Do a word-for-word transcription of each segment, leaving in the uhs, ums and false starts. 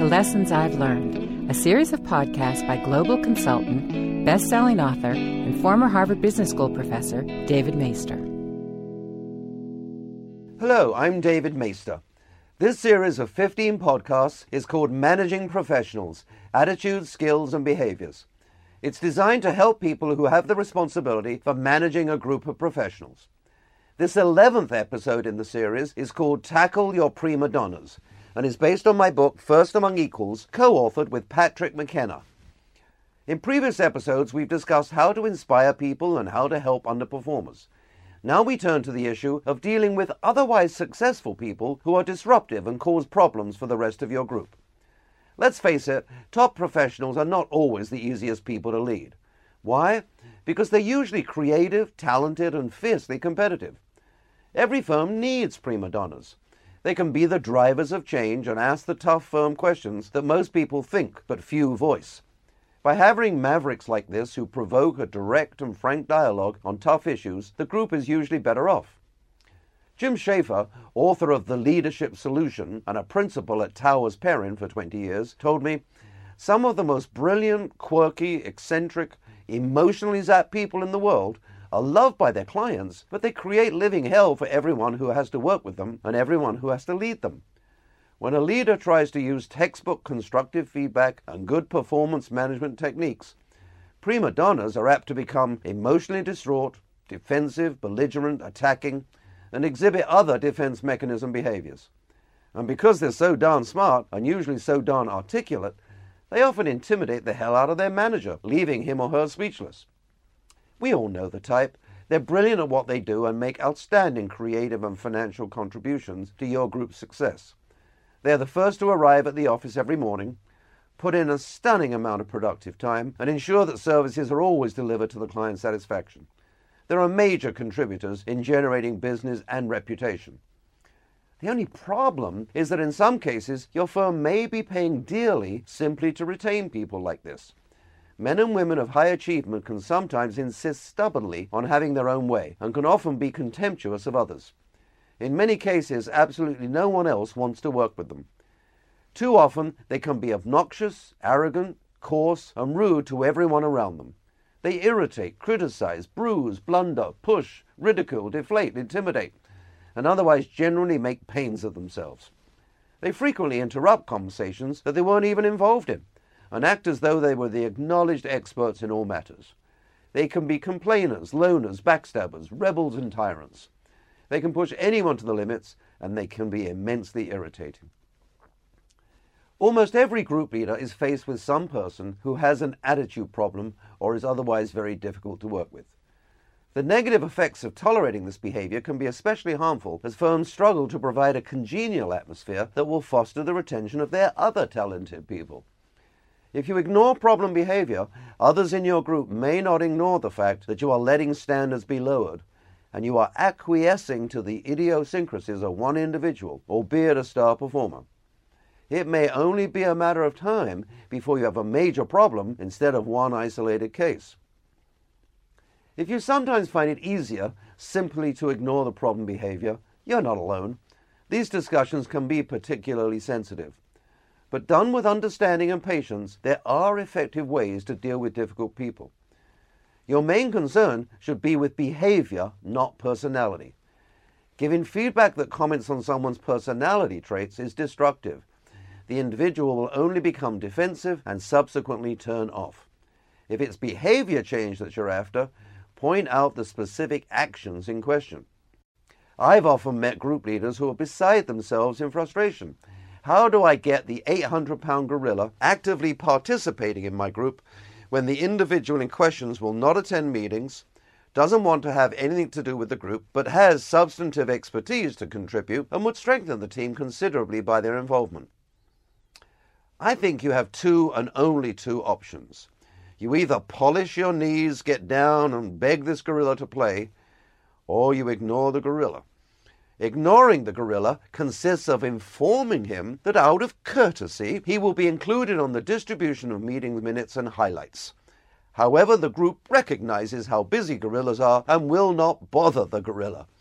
to Lessons I've Learned, a series of podcasts by global consultant, best-selling author, and former Harvard Business School professor, David Maister. Hello, I'm David Maister. This series of fifteen podcasts is called Managing Professionals, Attitudes, Skills, and Behaviors. It's designed to help people who have the responsibility for managing a group of professionals. This eleventh episode in the series is called Tackle Your Prima Donnas, and is based on my book, First Among Equals, co-authored with Patrick McKenna. In previous episodes, we've discussed how to inspire people and how to help underperformers. Now we turn to the issue of dealing with otherwise successful people who are disruptive and cause problems for the rest of your group. Let's face it, top professionals are not always the easiest people to lead. Why? Because they're usually creative, talented, and fiercely competitive. Every firm needs prima donnas. They can be the drivers of change and ask the tough, firm questions that most people think but few voice. By having mavericks like this who provoke a direct and frank dialogue on tough issues, the group is usually better off. Jim Schaefer, author of The Leadership Solution and a principal at Towers Perrin for twenty years, told me, "Some of the most brilliant, quirky, eccentric, emotionally zapped people in the world are loved by their clients, but they create living hell for everyone who has to work with them and everyone who has to lead them." When a leader tries to use textbook constructive feedback and good performance management techniques, prima donnas are apt to become emotionally distraught, defensive, belligerent, attacking, and exhibit other defense mechanism behaviors. And because they're so darn smart and usually so darn articulate, they often intimidate the hell out of their manager, leaving him or her speechless. We all know the type. They're brilliant at what they do and make outstanding creative and financial contributions to your group's success. They're the first to arrive at the office every morning, put in a stunning amount of productive time, and ensure that services are always delivered to the client's satisfaction. There are major contributors in generating business and reputation. The only problem is that in some cases, your firm may be paying dearly simply to retain people like this. Men and women of high achievement can sometimes insist stubbornly on having their own way and can often be contemptuous of others. In many cases, absolutely no one else wants to work with them. Too often, they can be obnoxious, arrogant, coarse, and rude to everyone around them. They irritate, criticize, bruise, blunder, push, ridicule, deflate, intimidate, and otherwise generally make pains of themselves. They frequently interrupt conversations that they weren't even involved in, and act as though they were the acknowledged experts in all matters. They can be complainers, loners, backstabbers, rebels, and tyrants. They can push anyone to the limits, and they can be immensely irritating. Almost every group leader is faced with some person who has an attitude problem or is otherwise very difficult to work with. The negative effects of tolerating this behavior can be especially harmful as firms struggle to provide a congenial atmosphere that will foster the retention of their other talented people. If you ignore problem behavior, others in your group may not ignore the fact that you are letting standards be lowered, and you are acquiescing to the idiosyncrasies of one individual, albeit a star performer. It may only be a matter of time before you have a major problem instead of one isolated case. If you sometimes find it easier simply to ignore the problem behavior, you're not alone. These discussions can be particularly sensitive. But done with understanding and patience, there are effective ways to deal with difficult people. Your main concern should be with behavior, not personality. Giving feedback that comments on someone's personality traits is destructive. The individual will only become defensive and subsequently turn off. If it's behavior change that you're after, point out the specific actions in question. I've often met group leaders who are beside themselves in frustration. How do I get the eight hundred pound gorilla actively participating in my group when the individual in questions will not attend meetings, doesn't want to have anything to do with the group, but has substantive expertise to contribute and would strengthen the team considerably by their involvement? I think you have two and only two options. You either polish your knees, get down, and beg this gorilla to play, or you ignore the gorilla. Ignoring the gorilla consists of informing him that out of courtesy, he will be included on the distribution of meeting minutes and highlights. However, the group recognizes how busy gorillas are and will not bother the gorilla.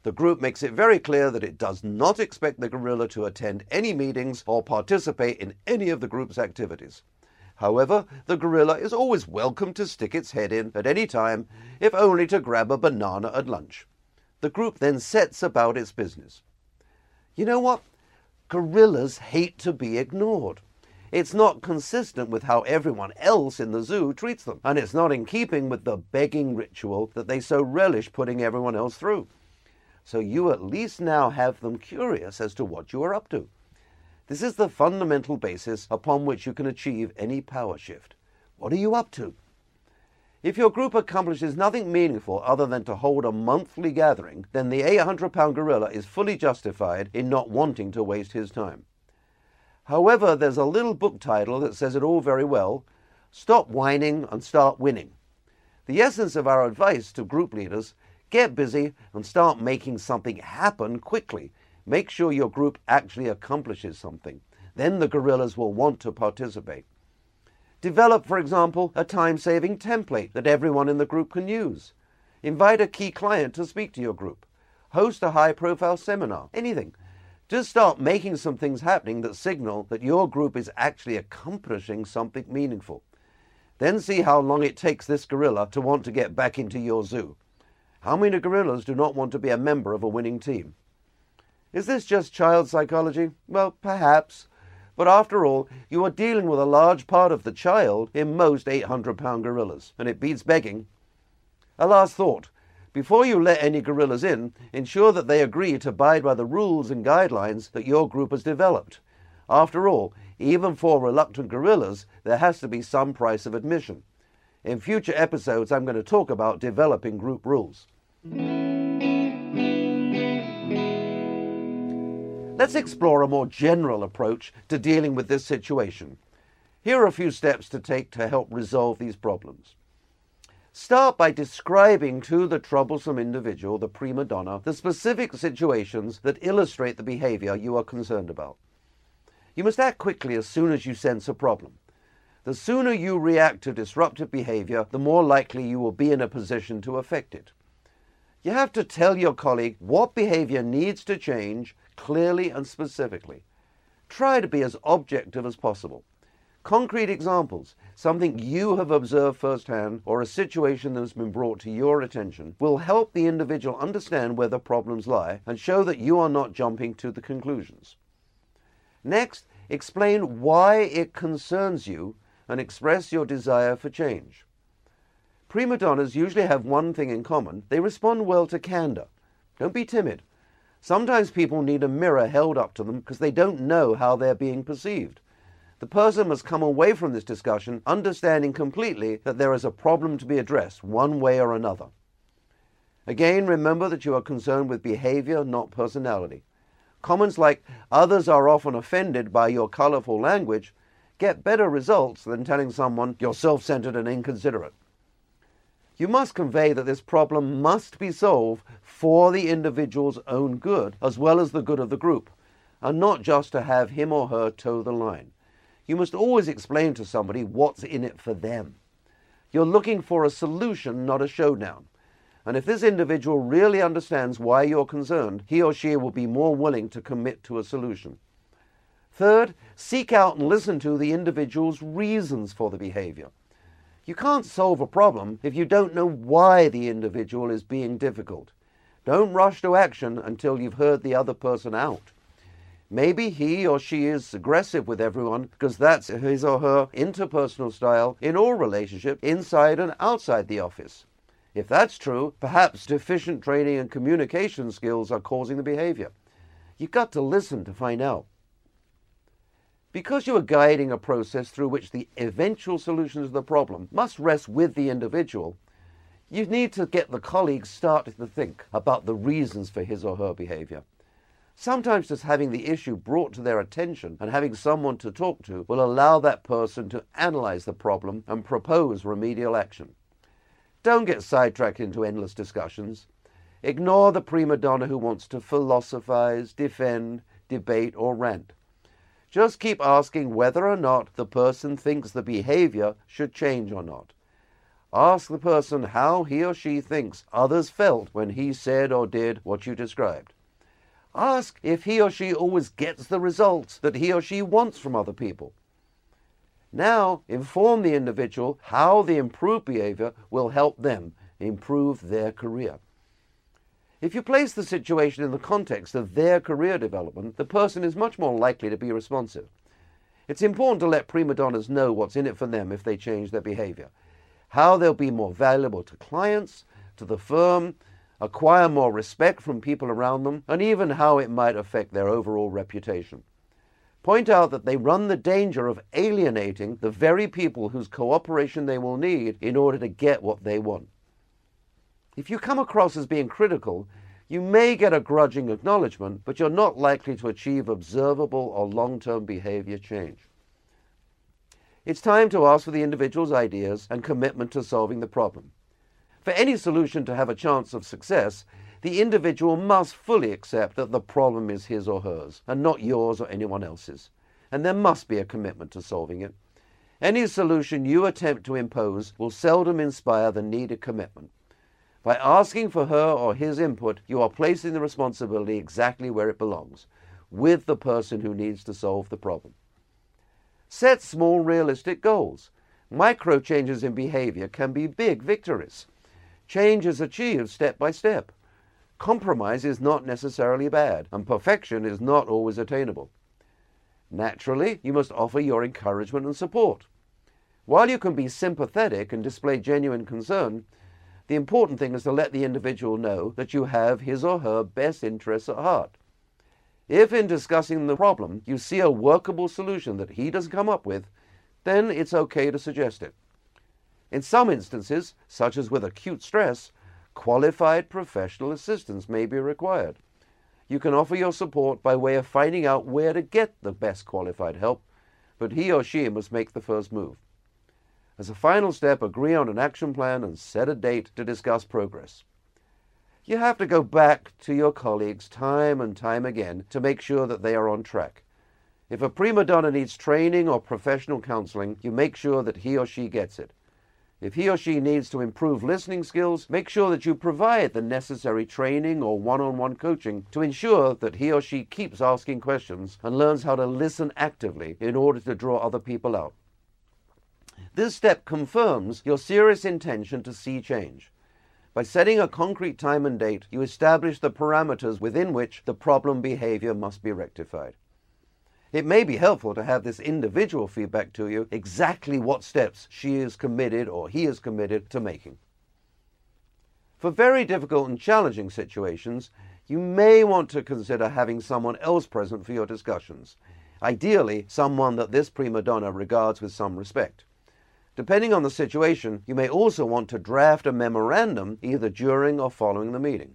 The group makes it very clear that it does not expect the gorilla to attend any meetings or participate in any of the group's activities. However, the gorilla is always welcome to stick its head in at any time, if only to grab a banana at lunch. The group then sets about its business. You know what? Gorillas hate to be ignored. It's not consistent with how everyone else in the zoo treats them, and it's not in keeping with the begging ritual that they so relish putting everyone else through. So you at least now have them curious as to what you are up to. This is the fundamental basis upon which you can achieve any power shift. What are you up to? If your group accomplishes nothing meaningful other than to hold a monthly gathering, then the eight hundred pound gorilla is fully justified in not wanting to waste his time. However, there's a little book title that says it all very well: Stop whining and start winning. The essence of our advice to group leaders: get busy and start making something happen quickly. Make sure your group actually accomplishes something. Then the gorillas will want to participate. Develop, for example, a time-saving template that everyone in the group can use. Invite a key client to speak to your group. Host a high-profile seminar. Anything. Just start making some things happening that signal that your group is actually accomplishing something meaningful. Then see how long it takes this gorilla to want to get back into your zoo. How many gorillas do not want to be a member of a winning team? Is this just child psychology? Well, perhaps. But after all, you are dealing with a large part of the child in most eight hundred pound gorillas, and it beats begging. A last thought. Before you let any gorillas in, ensure that they agree to abide by the rules and guidelines that your group has developed. After all, even for reluctant gorillas, there has to be some price of admission. In future episodes, I'm going to talk about developing group rules. Let's explore a more general approach to dealing with this situation. Here are a few steps to take to help resolve these problems. Start by describing to the troublesome individual, the prima donna, the specific situations that illustrate the behavior you are concerned about. You must act quickly as soon as you sense a problem. The sooner you react to disruptive behavior, the more likely you will be in a position to affect it. You have to tell your colleague what behavior needs to change clearly and specifically. Try to be as objective as possible. Concrete examples, something you have observed firsthand or a situation that has been brought to your attention, will help the individual understand where the problems lie and show that you are not jumping to the conclusions. Next, explain why it concerns you and express your desire for change. Prima donnas usually have one thing in common: they respond well to candor. Don't be timid. Sometimes people need a mirror held up to them because they don't know how they're being perceived. The person must come away from this discussion understanding completely that there is a problem to be addressed one way or another. Again, remember that you are concerned with behavior, not personality. Comments like, "Others are often offended by your colorful language," get better results than telling someone you're self-centered and inconsiderate. You must convey that this problem must be solved for the individual's own good as well as the good of the group, and not just to have him or her toe the line. You must always explain to somebody what's in it for them. You're looking for a solution, not a showdown. And if this individual really understands why you're concerned, he or she will be more willing to commit to a solution. Third, seek out and listen to the individual's reasons for the behavior. You can't solve a problem if you don't know why the individual is being difficult. Don't rush to action until you've heard the other person out. Maybe he or she is aggressive with everyone because that's his or her interpersonal style in all relationships, inside and outside the office. If that's true, perhaps deficient training and communication skills are causing the behavior. You've got to listen to find out. Because you are guiding a process through which the eventual solution to the problem must rest with the individual, you need to get the colleagues started to think about the reasons for his or her behavior. Sometimes just having the issue brought to their attention and having someone to talk to will allow that person to analyze the problem and propose remedial action. Don't get sidetracked into endless discussions. Ignore the prima donna who wants to philosophize, defend, debate, or rant. Just keep asking whether or not the person thinks the behavior should change or not. Ask the person how he or she thinks others felt when he said or did what you described. Ask if he or she always gets the results that he or she wants from other people. Now, inform the individual how the improved behavior will help them improve their career. If you place the situation in the context of their career development, the person is much more likely to be responsive. It's important to let prima donnas know what's in it for them if they change their behavior, how they'll be more valuable to clients, to the firm, acquire more respect from people around them, and even how it might affect their overall reputation. Point out that they run the danger of alienating the very people whose cooperation they will need in order to get what they want. If you come across as being critical, you may get a grudging acknowledgement, but you're not likely to achieve observable or long-term behavior change. It's time to ask for the individual's ideas and commitment to solving the problem. For any solution to have a chance of success, the individual must fully accept that the problem is his or hers, and not yours or anyone else's, and there must be a commitment to solving it. Any solution you attempt to impose will seldom inspire the needed commitment. By asking for her or his input, you are placing the responsibility exactly where it belongs, with the person who needs to solve the problem. Set small, realistic goals. Micro changes in behavior can be big victories. Change is achieved step by step. Compromise is not necessarily bad, and perfection is not always attainable. Naturally, you must offer your encouragement and support. While you can be sympathetic and display genuine concern, the important thing is to let the individual know that you have his or her best interests at heart. If in discussing the problem you see a workable solution that he doesn't come up with, then it's okay to suggest it. In some instances, such as with acute stress, qualified professional assistance may be required. You can offer your support by way of finding out where to get the best qualified help, but he or she must make the first move. As a final step, agree on an action plan and set a date to discuss progress. You have to go back to your colleagues time and time again to make sure that they are on track. If a prima donna needs training or professional counseling, you make sure that he or she gets it. If he or she needs to improve listening skills, make sure that you provide the necessary training or one-on-one coaching to ensure that he or she keeps asking questions and learns how to listen actively in order to draw other people out. This step confirms your serious intention to see change. By setting a concrete time and date, you establish the parameters within which the problem behavior must be rectified. It may be helpful to have this individual feedback to you exactly what steps she is committed or he is committed to making. For very difficult and challenging situations, you may want to consider having someone else present for your discussions, ideally someone that this prima donna regards with some respect. Depending on the situation, you may also want to draft a memorandum either during or following the meeting.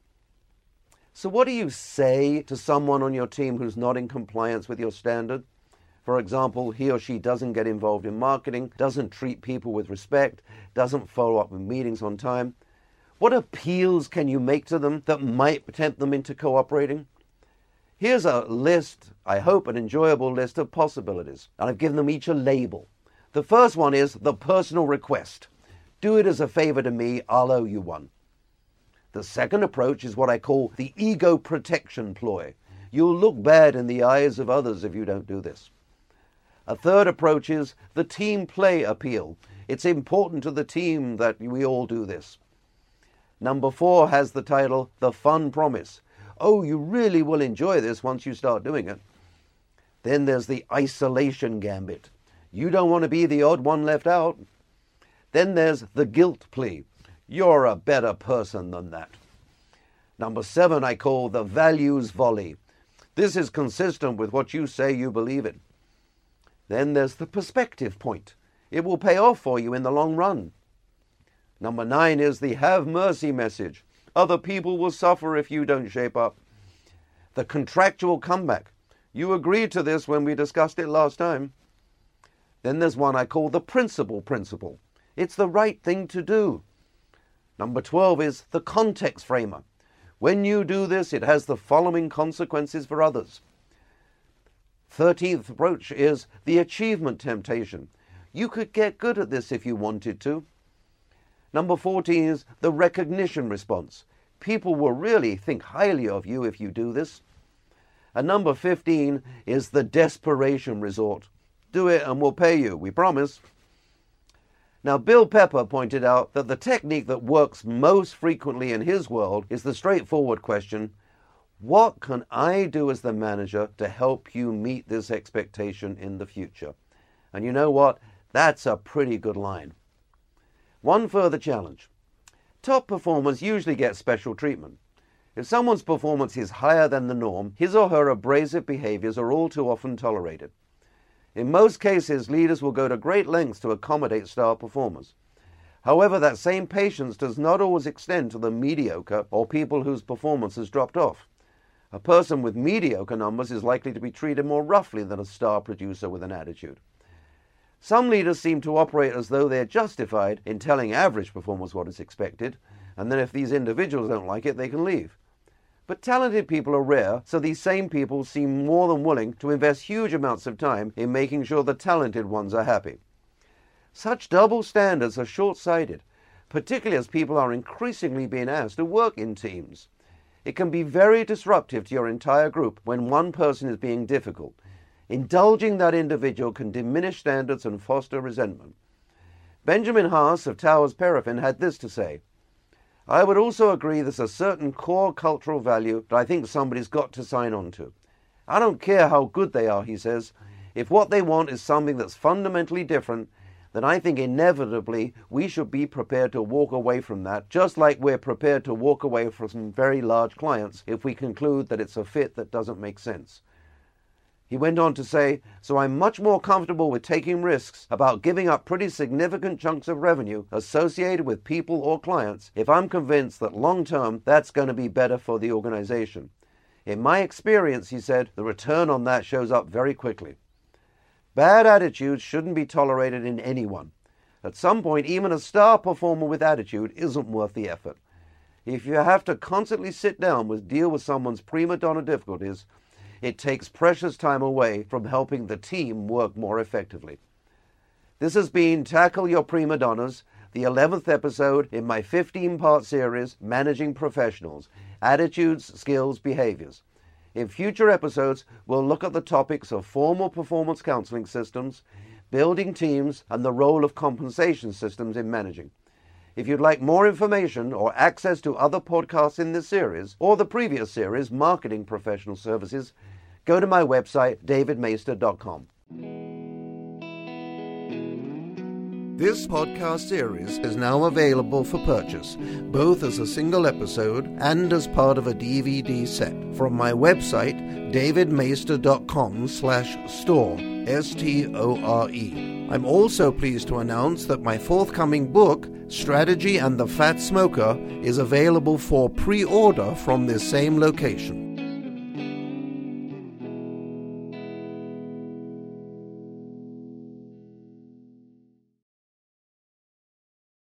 So what do you say to someone on your team who's not in compliance with your standard? For example, he or she doesn't get involved in marketing, doesn't treat people with respect, doesn't follow up with meetings on time. What appeals can you make to them that might tempt them into cooperating? Here's a list, I hope an enjoyable list of possibilities, and I've given them each a label. The first one is the personal request. Do it as a favor to me, I'll owe you one. The second approach is what I call the ego protection ploy. You'll look bad in the eyes of others if you don't do this. A third approach is the team play appeal. It's important to the team that we all do this. Number four has the title, the fun promise. Oh, you really will enjoy this once you start doing it. Then there's the isolation gambit. You don't want to be the odd one left out. Then there's the guilt plea. You're a better person than that. Number seven I call the values volley. This is consistent with what you say you believe in. Then there's the perspective point. It will pay off for you in the long run. Number nine is the have mercy message. Other people will suffer if you don't shape up. The contractual comeback. You agreed to this when we discussed it last time. Then there's one I call the principle principle. It's the right thing to do. Number twelve is the context framer. When you do this, it has the following consequences for others. thirteenth approach is the achievement temptation. You could get good at this if you wanted to. Number fourteen is the recognition response. People will really think highly of you if you do this. And number fifteen is the desperation resort. Do it and we'll pay you, we promise. Now, Bill Pepper pointed out that the technique that works most frequently in his world is the straightforward question, what can I do as the manager to help you meet this expectation in the future? And you know what? That's a pretty good line. One further challenge. Top performers usually get special treatment. If someone's performance is higher than the norm, his or her abrasive behaviors are all too often tolerated. In most cases, leaders will go to great lengths to accommodate star performers. However, that same patience does not always extend to the mediocre or people whose performance has dropped off. A person with mediocre numbers is likely to be treated more roughly than a star producer with an attitude. Some leaders seem to operate as though they're justified in telling average performers what is expected, and then if these individuals don't like it, they can leave. But talented people are rare, so these same people seem more than willing to invest huge amounts of time in making sure the talented ones are happy. Such double standards are short-sighted, particularly as people are increasingly being asked to work in teams. It can be very disruptive to your entire group when one person is being difficult. Indulging that individual can diminish standards and foster resentment. Benjamin Haas of Towers Perrottin had this to say, I would also agree there's a certain core cultural value that I think somebody's got to sign on to. I don't care how good they are, he says. If what they want is something that's fundamentally different, then I think inevitably we should be prepared to walk away from that, just like we're prepared to walk away from some very large clients if we conclude that it's a fit that doesn't make sense. He went on to say, so I'm much more comfortable with taking risks about giving up pretty significant chunks of revenue associated with people or clients if I'm convinced that long-term that's going to be better for the organization. In my experience, he said, the return on that shows up very quickly. Bad attitudes shouldn't be tolerated in anyone. At some point, even a star performer with attitude isn't worth the effort. If you have to constantly sit down with deal with someone's prima donna difficulties, it takes precious time away from helping the team work more effectively. This has been Tackle Your Prima Donnas, the eleventh episode in my fifteen-part series, Managing Professionals, Attitudes, Skills, Behaviors. In future episodes, we'll look at the topics of formal performance counseling systems, building teams, and the role of compensation systems in managing. If you'd like more information or access to other podcasts in this series, or the previous series, Marketing Professional Services, go to my website, david maister dot com. This podcast series is now available for purchase, both as a single episode and as part of a D V D set, from my website, david maister dot com slash store, S T O R E. I'm also pleased to announce that my forthcoming book, Strategy and the Fat Smoker, is available for pre-order from this same location.